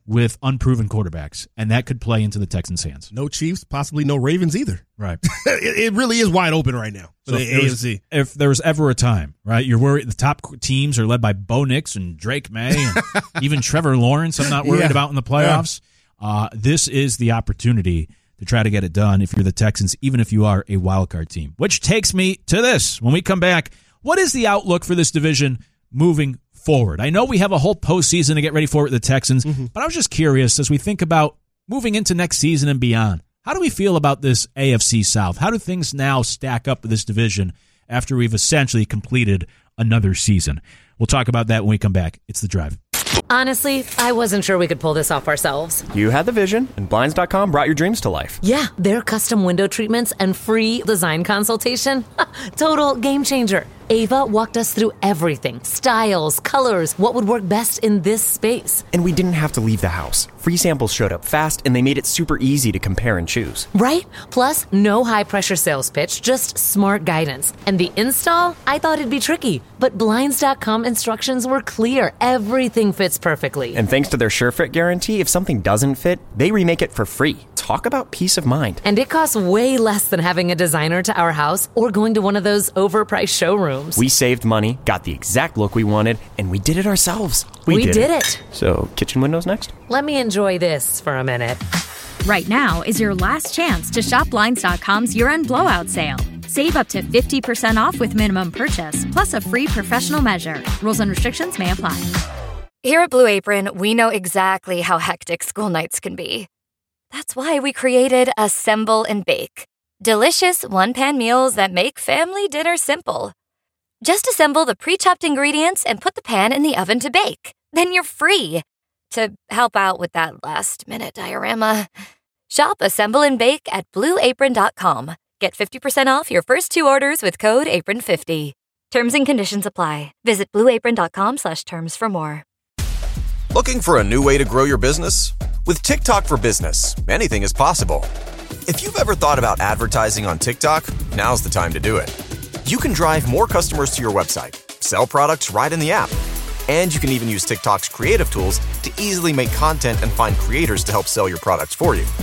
with unproven quarterbacks, and that could play into the Texans' hands. No Chiefs, possibly no Ravens either. Right. it, it really is wide open right now for So the if, there A F was, C. if there was ever a time, right, you're worried the top teams are led by Bo Nix and Drake May and even Trevor Lawrence I'm not worried Yeah. about in the playoffs. Yeah. Uh, this is the opportunity to try to get it done if you're the Texans, even if you are a wild card team. Which takes me to this. When we come back, what is the outlook for this division moving forward? I know we have a whole postseason to get ready for with the Texans, mm-hmm. but I was just curious as we think about moving into next season and beyond. How do we feel about this A F C South? How do things now stack up with this division after we've essentially completed another season? We'll talk about that when we come back. It's The Drive. Honestly, I wasn't sure we could pull this off ourselves. You had the vision, and Blinds dot com brought your dreams to life. Yeah, their custom window treatments and free design consultation. Total game changer. Ava walked us through everything. Styles, colors, what would work best in this space. And we didn't have to leave the house. Free samples showed up fast, and they made it super easy to compare and choose. Right? Plus, no high-pressure sales pitch, just smart guidance. And the install? I thought it'd be tricky, but Blinds dot com instructions were clear. Everything fits perfectly. And thanks to their SureFit guarantee, if something doesn't fit, they remake it for free. Talk about peace of mind. And it costs way less than having a designer to our house or going to one of those overpriced showrooms. We saved money, got the exact look we wanted, and we did it ourselves. We, we did, did it. it. So, kitchen windows next? Let me enjoy this for a minute. Right now is your last chance to shop Blinds dot com's year-end blowout sale. Save up to fifty percent off with minimum purchase, plus a free professional measure. Rules and restrictions may apply. Here at Blue Apron, we know exactly how hectic school nights can be. That's why we created Assemble and Bake. Delicious one-pan meals that make family dinner simple. Just assemble the pre-chopped ingredients and put the pan in the oven to bake. Then you're free to help out with that last-minute diorama. Shop Assemble and Bake at blue apron dot com. Get fifty percent off your first two orders with code apron fifty. Terms and conditions apply. Visit blue apron dot com slash terms for more. Looking for a new way to grow your business? With TikTok for Business, anything is possible. If you've ever thought about advertising on TikTok, now's the time to do it. You can drive more customers to your website, sell products right in the app, and you can even use TikTok's creative tools to easily make content and find creators to help sell your products for you.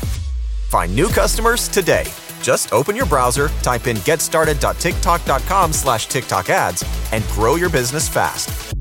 Find new customers today. Just open your browser, type in getstarted dot tiktok dot com slash TikTok ads, and grow your business fast.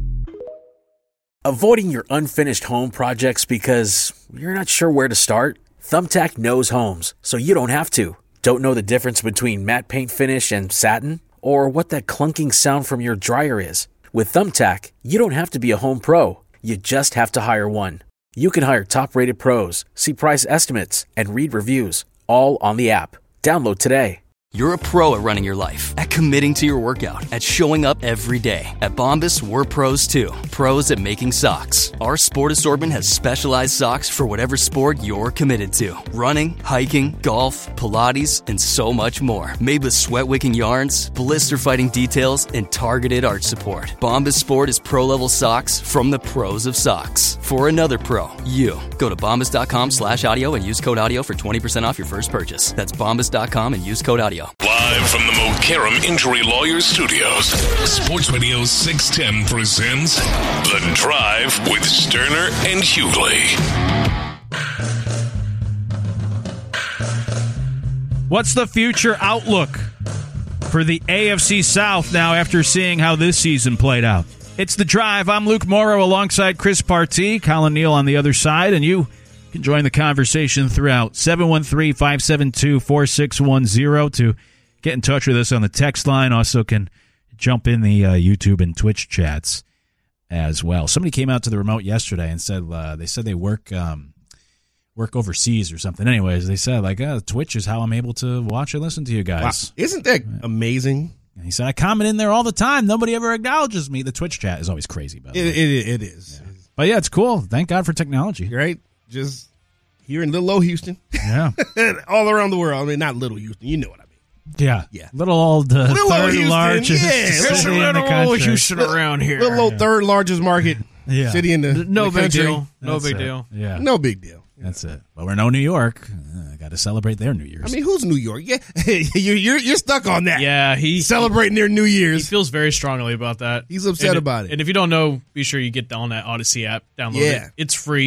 Avoiding your unfinished home projects because you're not sure where to start? Thumbtack knows homes, so you don't have to. Don't know the difference between matte paint finish and satin? Or what that clunking sound from your dryer is? With Thumbtack, you don't have to be a home pro. You just have to hire one. You can hire top-rated pros, see price estimates, and read reviews, all on the app. Download today. You're a pro at running your life, at committing to your workout, at showing up every day. At Bombas, we're pros too. Pros at making socks. Our sport assortment has specialized socks for whatever sport you're committed to. Running, hiking, golf, Pilates, and so much more. Made with sweat-wicking yarns, blister-fighting details, and targeted arch support. Bombas Sport is pro-level socks from the pros of socks. For another pro, you. Go to bombas dot com slash audio and use code audio for twenty percent off your first purchase. That's bombas dot com and use code audio. Live from the Mokaram Injury Lawyers Studios, Sports Radio six ten presents The Drive with Sterner and Hughley. What's the future outlook for the A F C South now after seeing how this season played out? It's The Drive. I'm Luke Morrow alongside Chris Partee, Colin Neal on the other side, and you can join the conversation throughout. seven one three, five seven two, four six one zero to get in touch with us on the text line. Also can jump in the uh, YouTube and Twitch chats as well. Somebody came out to the remote yesterday and said uh, they said they work um, work overseas or something. Anyways, they said, like, uh, Twitch is how I'm able to watch and listen to you guys. Wow. Isn't that amazing? And he said, I comment in there all the time. Nobody ever acknowledges me. The Twitch chat is always crazy, by the it, way. It, it is. Yeah. But yeah, it's cool. Thank God for technology. Right? Just here in little old Houston. Yeah. All around the world. I mean, not little Houston. You know what I mean. Yeah. Yeah. Little old uh, little third old Houston. largest Yeah. city Little in the old country. Houston around here. Little old third largest market Yeah. city in the No in the big country. deal. No That's big it. deal. Yeah. No big deal. That's it. But we're no New York. Uh, Got to celebrate their New Year's. I mean, who's New York? Yeah, you're, you're you're stuck on that. Yeah, he celebrating their New Year's. He feels very strongly about that. He's upset and, about it. And if you don't know, be sure you get on that Odyssey app, download Yeah. it. It's free.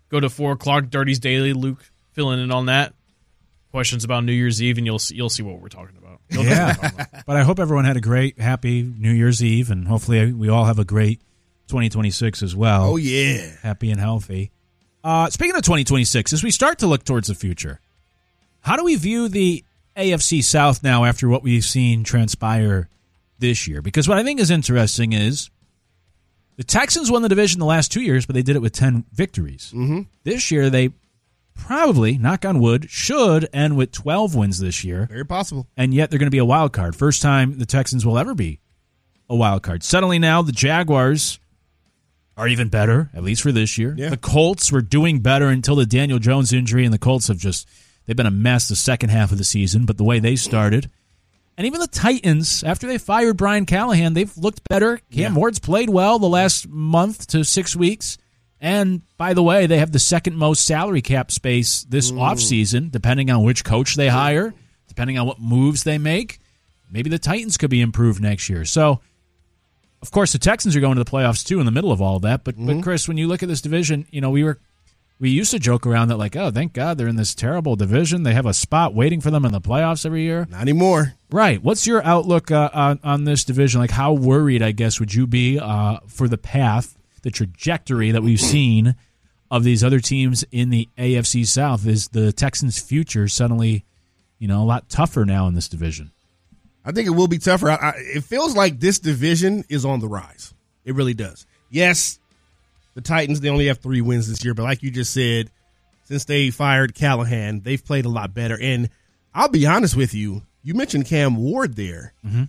go to four o'clock. Dirty's Daily. Luke filling in on that. Questions about New Year's Eve, and you'll see, you'll see what we're talking about. You'll yeah, about. But I hope everyone had a great, happy New Year's Eve, and hopefully we all have a great twenty twenty-six as well. Oh, yeah. Happy and healthy. Uh, speaking of twenty twenty-six, as we start to look towards the future, how do we view the A F C South now after what we've seen transpire this year? Because what I think is interesting is the Texans won the division the last two years, but they did it with ten victories. Mm-hmm. This year, they probably, knock on wood, should end with twelve wins this year. Very possible. And yet they're going to be a wild card. First time the Texans will ever be a wild card. Suddenly now the Jaguars are even better, at least for this year. Yeah. The Colts were doing better until the Daniel Jones injury, and the Colts have just, they've been a mess the second half of the season, but the way they started. And even the Titans, after they fired Brian Callahan, they've looked better. Cam Yeah. Ward's played well the last month to six weeks. And, by the way, they have the second most salary cap space this Ooh. offseason, depending on which coach they hire, depending on what moves they make. Maybe the Titans could be improved next year. So, of course, the Texans are going to the playoffs, too, in the middle of all of that. But, Mm-hmm. but Chris, when you look at this division, you know, we were we used to joke around that, like, oh, thank God they're in this terrible division. They have a spot waiting for them in the playoffs every year. Not anymore. Right. What's your outlook uh, on, on this division? Like, how worried, I guess, would you be uh, for the path, the trajectory that we've seen of these other teams in the A F C South? Is the Texans' future suddenly, you know, a lot tougher now in this division? I think it will be tougher. I, I, it feels like this division is on the rise. It really does. Yes, the Titans, they only have three wins this year, but like you just said, since they fired Callahan, they've played a lot better. And I'll be honest with you, you mentioned Cam Ward there. Mm-hmm.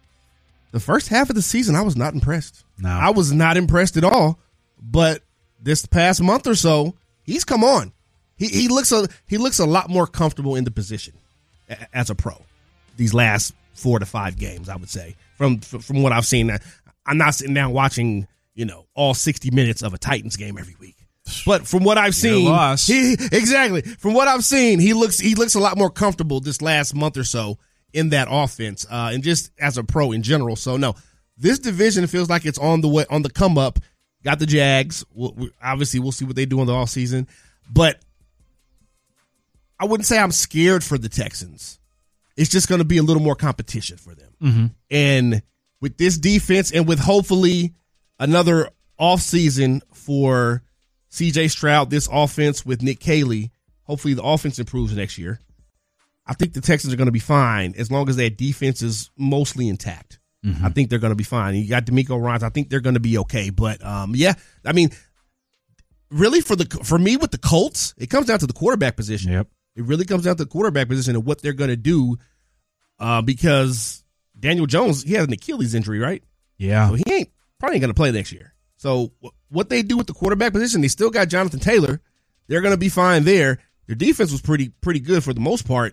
The first half of the season, I was not impressed. No. I was not impressed at all. But this past month or so, he's come on. He he looks a he looks a lot more comfortable in the position a, as a pro. These last four to five games, I would say, from from what I've seen. I'm not sitting down watching, you know, all sixty minutes of a Titans game every week. But from what I've seen, he, exactly from what I've seen, he looks he looks a lot more comfortable this last month or so in that offense, uh, and just as a pro in general. So no, this division feels like it's on the way on the come up. Got the Jags. We'll, we, obviously, we'll see what they do in the offseason. But I wouldn't say I'm scared for the Texans. It's just going to be a little more competition for them. Mm-hmm. And with this defense and with hopefully another offseason for C J Stroud, this offense with Nick Caley, hopefully the offense improves next year. I think the Texans are going to be fine as long as their defense is mostly intact. Mm-hmm. I think they're going to be fine. You got D'Amico Ryans. I think they're going to be okay. But, um, yeah, I mean, really for the for me with the Colts, it comes down to the quarterback position. Yep. It really comes down to the quarterback position and what they're going to do uh, because Daniel Jones, he has an Achilles injury, right? Yeah. So he ain't probably ain't going to play next year. So w- what they do with the quarterback position, they still got Jonathan Taylor. They're going to be fine there. Their defense was pretty pretty good for the most part.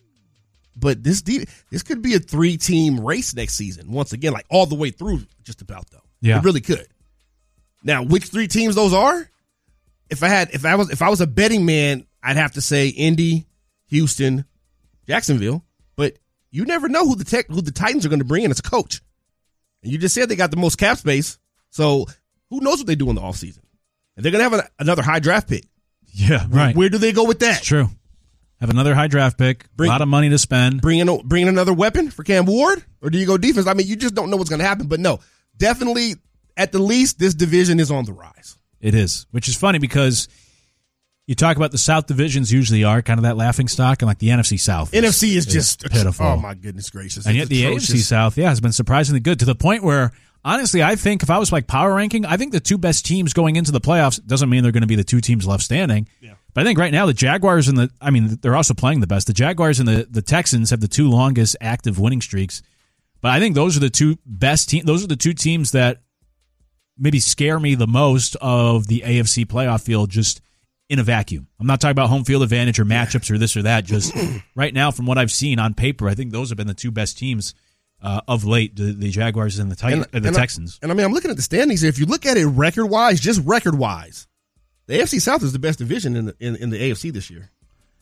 But this de- this could be a three-team race next season, once again, like all the way through just about, though. Yeah. It really could. Now, which three teams those are? If I had if I was if I was a betting man, I'd have to say Indy, Houston, Jacksonville. But you never know who the tech who the Titans are going to bring in as a coach. And you just said they got the most cap space. So who knows what they do in the offseason? And they're going to have a, another high draft pick. Yeah, right. Where do they go with that? It's true. Have another high draft pick, Bring, a lot of money to spend. Bring in, bring in another weapon for Cam Ward? Or do you go defense? I mean, you just don't know what's going to happen. But no, definitely, at the least, this division is on the rise. It is, which is funny because you talk about the South divisions usually are kind of that laughing stock, and like the N F C South. N F C is, is just pitiful. Oh, my goodness gracious. And yet the atrocious. A F C South, yeah, has been surprisingly good to the point where, honestly, I think if I was like power ranking, I think the two best teams going into the playoffs doesn't mean they're going to be the two teams left standing. Yeah. But I think right now the Jaguars and the, I mean, they're also playing the best. The Jaguars and the, the Texans have the two longest active winning streaks. But I think those are the two best teams. Those are the two teams that maybe scare me the most of the A F C playoff field just in a vacuum. I'm not talking about home field advantage or matchups or this or that. Just right now, from what I've seen on paper, I think those have been the two best teams uh, of late, the, the Jaguars and the, Titans, and, the and Texans. I, and I mean, I'm looking at the standings here. If you look at it record-wise, just record-wise, the A F C South is the best division in the in, in the A F C this year.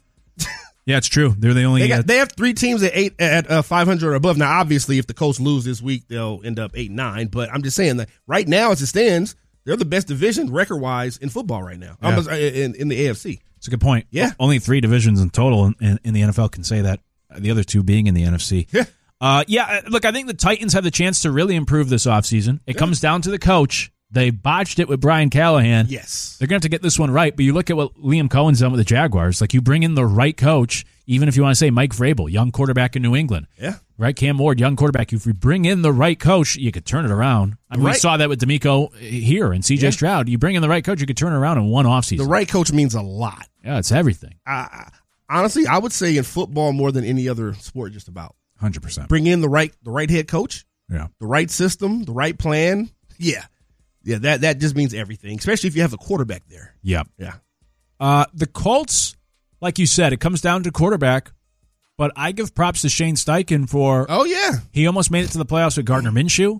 Yeah, it's true. They're the only. They, got, uh, they have three teams at eight at uh, five hundred or above. Now, obviously, if the Colts lose this week, they'll end up eight and nine. But I'm just saying that right now, as it stands, They're the best division record-wise in football right now. Yeah. Almost, uh, in, in the A F C. It's a good point. Yeah. Only three divisions in total in, in, in the N F L can say that. The other two being in the N F C. Yeah. Uh, yeah, look, I think the Titans have the chance to really improve this offseason. It yeah. comes down to the coach. They botched it with Brian Callahan. Yes. They're going to have to get this one right, but you look at what Liam Cohen's done with the Jaguars. Like, you bring in the right coach, even if you want to say Mike Vrabel, young quarterback in New England. Yeah. Right? Cam Ward, young quarterback. If you bring in the right coach, you could turn it around. I mean, right. We saw that with D'Amico here and C J yeah. Stroud. You bring in the right coach, you could turn it around in one offseason. The right coach means a lot. Yeah, it's everything. Uh, honestly, I would say in football more than any other sport, just about. one hundred percent. Bring in the right the right head coach. Yeah. The right system, the right plan. Yeah. Yeah, that, that just means everything, especially if you have a quarterback there. Yeah. Yeah. Uh, the Colts, like you said, it comes down to quarterback, but I give props to Shane Steichen for... Oh, yeah. He almost made it to the playoffs with Gardner Minshew.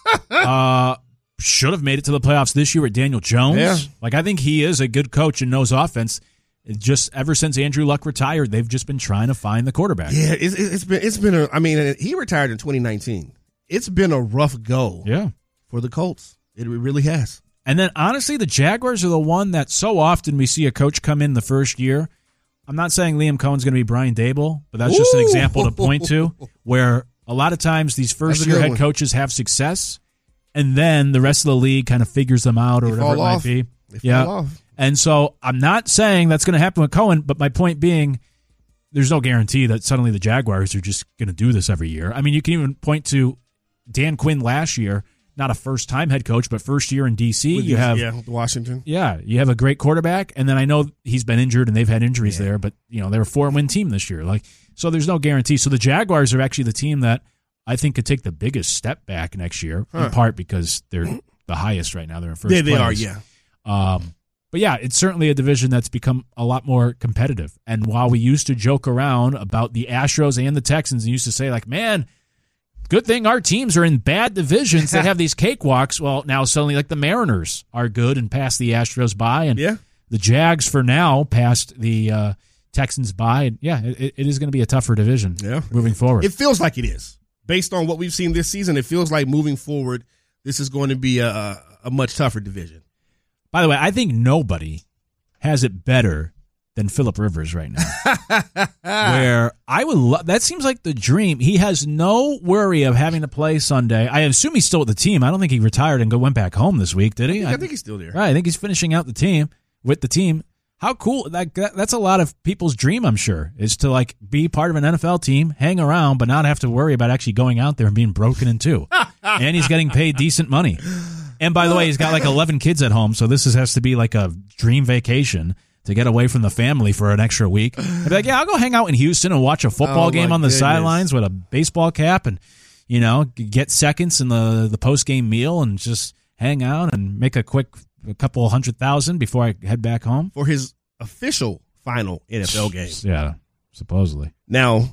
uh, should have made it to the playoffs this year with Daniel Jones. Yeah. Like, I think he is a good coach and knows offense. It just ever since Andrew Luck retired, they've just been trying to find the quarterback. Yeah, it's, it's been, it's been a... I mean, he retired in twenty nineteen. It's been a rough go yeah. for the Colts. It really has. And then, honestly, the Jaguars are the one that so often we see a coach come in the first year. I'm not saying Liam Cohen's going to be Brian Dable, but that's just an example to point to where a lot of times these first-year head one. coaches have success, and then the rest of the league kind of figures them out or they whatever it off. might be. They yeah. fall off. And so I'm not saying that's going to happen with Cohen, but my point being there's no guarantee that suddenly the Jaguars are just going to do this every year. I mean, you can even point to Dan Quinn last year. Not a first-time head coach, but first year in D C. With you his, have yeah, Washington. Yeah, you have a great quarterback, and then I know he's been injured and they've had injuries yeah. there, but you know they're a four-win team this year. Like, so there's no guarantee. So the Jaguars are actually the team that I think could take the biggest step back next year, huh. in part because they're the highest right now. They're in first yeah, place. They are, yeah. Um, but yeah, it's certainly a division that's become a lot more competitive. And while we used to joke around about the Astros and the Texans and used to say like, man, good thing our teams are in bad divisions that have these cakewalks. Well, now suddenly, like the Mariners are good and pass the Astros by, and yeah. the Jags for now passed the uh, Texans by. And yeah, it, it is going to be a tougher division. Yeah. moving forward. It feels like it is based on what we've seen this season. It feels like moving forward, this is going to be a, a much tougher division. By the way, I think nobody has it better than Phillip Rivers right now. Where I would love, that seems like the dream. He has no worry of having to play Sunday. I assume he's still with the team. I don't think he retired and go went back home this week, did he? I think, I think he's still there. Right, I think he's finishing out the team with the team. How cool. That, that that's a lot of people's dream, I'm sure, is to like be part of an N F L team, hang around, but not have to worry about actually going out there and being broken in two. And he's getting paid decent money. And by the way, he's got like eleven kids at home, so this is, has to be like a dream vacation to get away from the family for an extra week. I'd be like, yeah, I'll go hang out in Houston and watch a football oh, game on the goodness. sidelines with a baseball cap and, you know, get seconds in the, the post-game meal and just hang out and make a quick a couple hundred thousand before I head back home. For his official final N F L game. Yeah, supposedly. Now,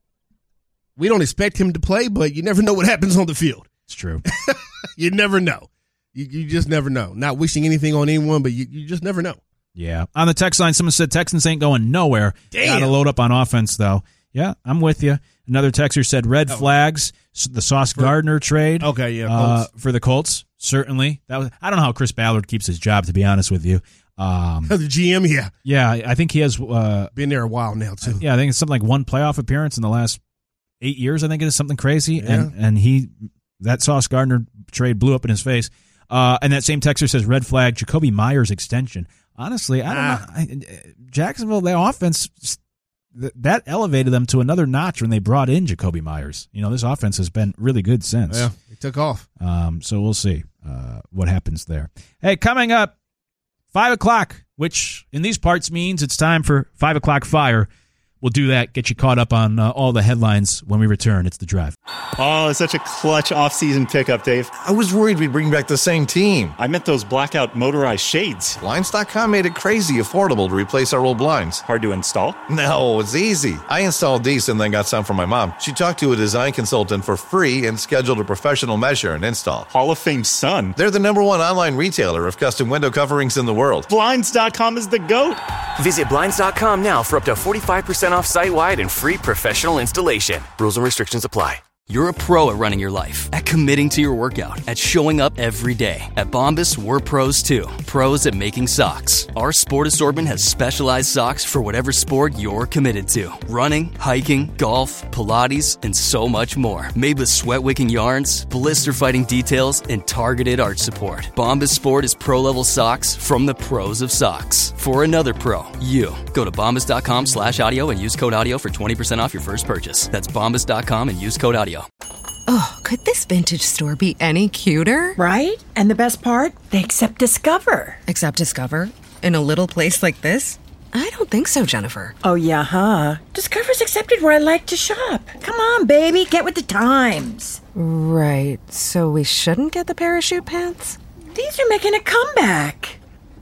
we don't expect him to play, but you never know what happens on the field. It's true. You never know. You, you just never know. Not wishing anything on anyone, but you, you just never know. Yeah. On the text line, someone said Texans ain't going nowhere. Damn. Got to load up on offense, though. Yeah, I'm with you. Another texter said red oh. flags, the Sauce Gardner trade. Okay, yeah. Uh, for the Colts, certainly. That was. I don't know how Chris Ballard keeps his job, to be honest with you. Um, the G M, yeah. Yeah, I think he has. Uh, Been there a while now, too. Yeah, I think it's something like one playoff appearance in the last eight years. I think it is something crazy. Yeah. And, and he, that Sauce Gardner trade blew up in his face. Uh, and that same texter says red flag, Jacoby Myers extension. Honestly, I don't ah. know. I, Jacksonville, their offense, that elevated them to another notch when they brought in Jacoby Myers. You know, this offense has been really good since. Yeah, it took off. Um, so we'll see uh, what happens there. Hey, coming up, five o'clock, which in these parts means it's time for five o'clock fire. We'll do that, get you caught up on uh, all the headlines when we return. It's The Drive. Oh, it's such a clutch off-season pickup, Dave. I was worried we'd bring back the same team. I meant those blackout motorized shades. Blinds dot com made it crazy affordable to replace our old blinds. Hard to install? No, it's easy. I installed these and then got some for my mom. She talked to a design consultant for free and scheduled a professional measure and install. Hall of Fame son. They're the number one online retailer of custom window coverings in the world. Blinds dot com is the GOAT. Visit Blinds dot com now for up to forty-five percent off site-wide and free professional installation. Rules and restrictions apply. You're a pro at running your life, at committing to your workout, at showing up every day. At Bombas, we're pros too. Pros at making socks. Our sport assortment has specialized socks for whatever sport you're committed to. Running, hiking, golf, Pilates, and so much more. Made with sweat-wicking yarns, blister-fighting details, and targeted arch support. Bombas Sport is pro-level socks from the pros of socks. For another pro, you. Go to bombas.com slash audio and use code audio for twenty percent off your first purchase. That's bombas dot com and use code audio. Oh, could this vintage store be any cuter? Right? And the best part? They accept Discover. Accept Discover? In a little place like this? I don't think so, Jennifer. Oh, yeah, huh? Discover's accepted where I like to shop. Come on, baby, get with the times. Right, so we shouldn't get the parachute pants? These are making a comeback.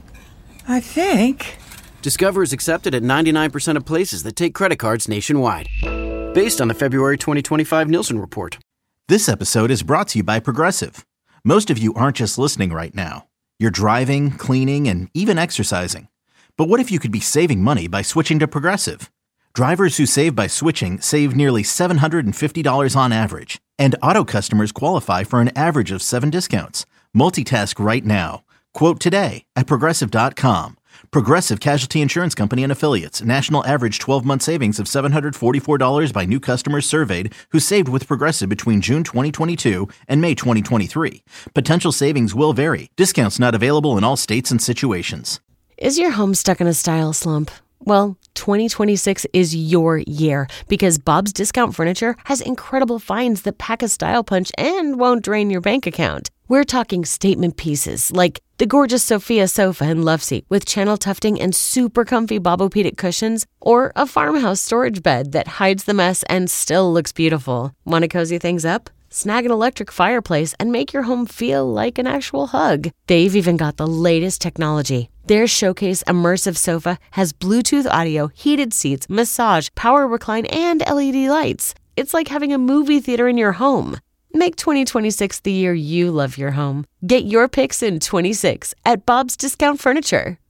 I think. Discover is accepted at ninety-nine percent of places that take credit cards nationwide. Based on the February twenty twenty-five Nielsen report. This episode is brought to you by Progressive. Most of you aren't just listening right now. You're driving, cleaning, and even exercising. But what if you could be saving money by switching to Progressive? Drivers who save by switching save nearly seven hundred fifty dollars on average. And auto customers qualify for an average of seven discounts. Multitask right now. Quote today at Progressive dot com. Progressive Casualty Insurance Company and Affiliates. National average twelve-month savings of seven hundred forty-four dollars by new customers surveyed who saved with Progressive between June twenty twenty-two and May twenty twenty-three. Potential savings will vary. Discounts not available in all states and situations. Is your home stuck in a style slump? Well, twenty twenty-six is your year because Bob's Discount Furniture has incredible finds that pack a style punch and won't drain your bank account. We're talking statement pieces like the gorgeous Sophia sofa and love seat with channel tufting and super comfy Bobopedic cushions, or a farmhouse storage bed that hides the mess and still looks beautiful. Want to cozy things up? Snag an electric fireplace and make your home feel like an actual hug. They've even got the latest technology. Their Showcase Immersive Sofa has Bluetooth audio, heated seats, massage, power recline, and L E D lights. It's like having a movie theater in your home. Make twenty twenty-six the year you love your home. Get your picks in twenty-six at Bob's Discount Furniture.